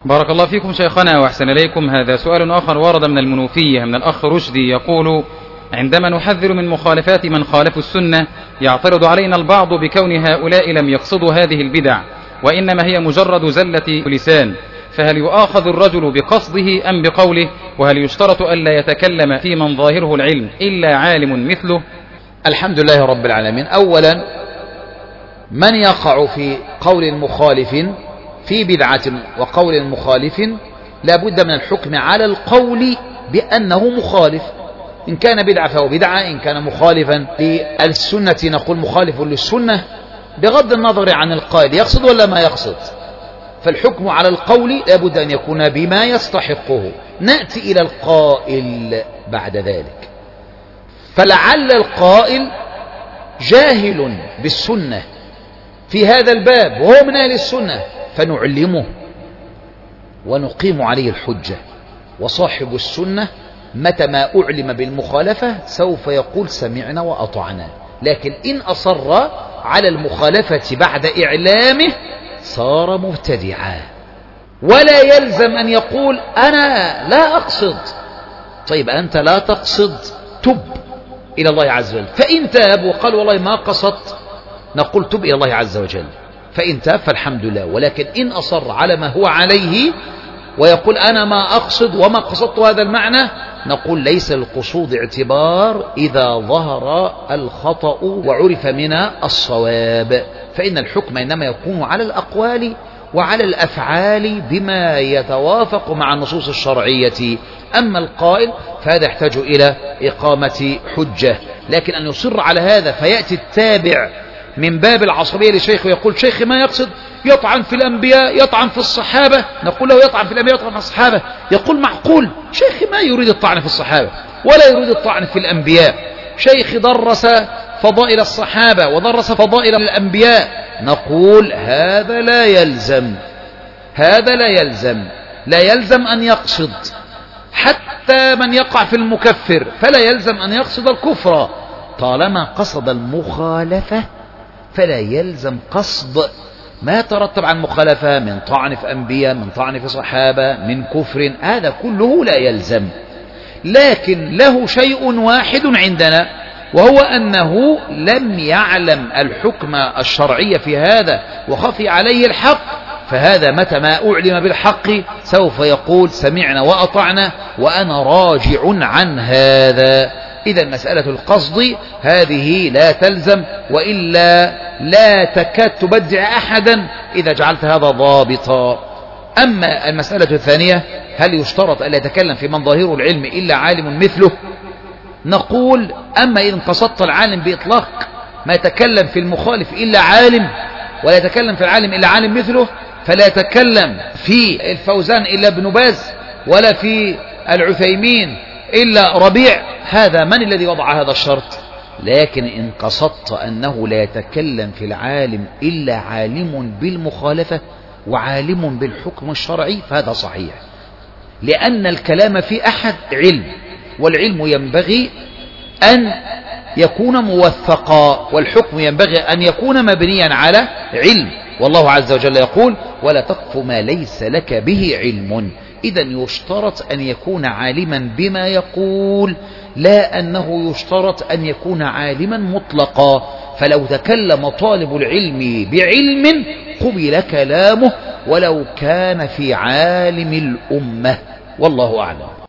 بارك الله فيكم شيخنا وأحسن إليكم. هذا سؤال آخر ورد من المنوفية من الأخ رشدي يقول: عندما نحذر من مخالفات من خالفوا السنة يعترض علينا البعض بكون هؤلاء لم يقصدوا هذه البدع وإنما هي مجرد زلة لسان، فهل يؤاخذ الرجل بقصده أم بقوله؟ وهل يشترط ألا يتكلم في من ظاهره العلم إلا عالم مثله؟ الحمد لله رب العالمين. أولا، من يقع في قول مخالف في بدعة وقول مخالف لا بد من الحكم على القول بأنه مخالف. إن كان بدعة فهو بدعة، إن كان مخالفا للسنة نقول مخالف للسنة بغض النظر عن القائل يقصد ولا ما يقصد. فالحكم على القول لا بد أن يكون بما يستحقه. نأتي إلى القائل بعد ذلك، فلعل القائل جاهل بالسنة في هذا الباب وهو من أهل السنة، فنعلمه ونقيم عليه الحجة. وصاحب السنة متى ما أعلم بالمخالفة سوف يقول سمعنا وأطعنا، لكن إن أصر على المخالفة بعد إعلامه صار مبتدعا. ولا يلزم أن يقول أنا لا أقصد. طيب أنت لا تقصد، تب إلى الله عز وجل. فإن تاب وقال والله ما قصدت نقول تب إلى الله عز وجل، فإن تاب فالحمد لله. ولكن إن أصر على ما هو عليه ويقول أنا ما أقصد وما قصدت هذا المعنى نقول ليس القصود اعتبار إذا ظهر الخطأ وعرف من الصواب، فإن الحكم إنما يكون على الأقوال وعلى الأفعال بما يتوافق مع النصوص الشرعية. أما القائل فهذا يحتاج إلى إقامة حجة. لكن أن يصر على هذا فيأتي التابع من باب العصبية لشيخ ويقول شيخ ما يقصد، يطعن في الأنبياء يطعن في الصحابة، نقول له يطعن في الأنبياء يطعن في الصحابة، يقول معقول شيخ ما يريد الطعن في الصحابة ولا يريد الطعن في الأنبياء، شيخ درس فضائل الصحابة ودرس فضائل الأنبياء، نقول هذا لا يلزم، هذا لا يلزم أن يقصد. حتى من يقع في المكفر فلا يلزم أن يقصد الكفر، طالما قصد المخالفة فلا يلزم قصد ما ترتب عن مخالفة من طعن في أنبياء، من طعن في صحابة، من كفر، هذا كله لا يلزم. لكن له شيء واحد عندنا وهو أنه لم يعلم الحكم الشرعي في هذا وخفي عليه الحق، فهذا متى ما أعلم بالحق سوف يقول سمعنا وأطعنا وأنا راجع عن هذا. إذا مسألة القصد هذه لا تلزم، وإلا لا تكاد تبدع أحدا إذا جعلت هذا ضابطا. أما المسألة الثانية، هل يشترط أن يتكلم في من ظاهره العلم إلا عالم مثله؟ نقول أما إذا قصدت العالم بإطلاق ما يتكلم في المخالف إلا عالم ولا يتكلم في العالم إلا عالم مثله، فلا يتكلم في الفوزان إلا ابن باز ولا في العثيمين إلا ربيع، هذا من الذي وضع هذا الشرط؟ لكن إن قصدت أنه لا يتكلم في العالم إلا عالم بالمخالفة وعالم بالحكم الشرعي فهذا صحيح، لأن الكلام في أحد علم، والعلم ينبغي أن يكون موثقا، والحكم ينبغي أن يكون مبنيا على علم. والله عز وجل يقول ولا تقف ما ليس لك به علم. إذا يشترط أن يكون عالما بما يقول، لا أنه يشترط أن يكون عالما مطلقا. فلو تكلم طالب العلم بعلم قبل كلامه ولو كان في عالم الأمة، والله أعلم.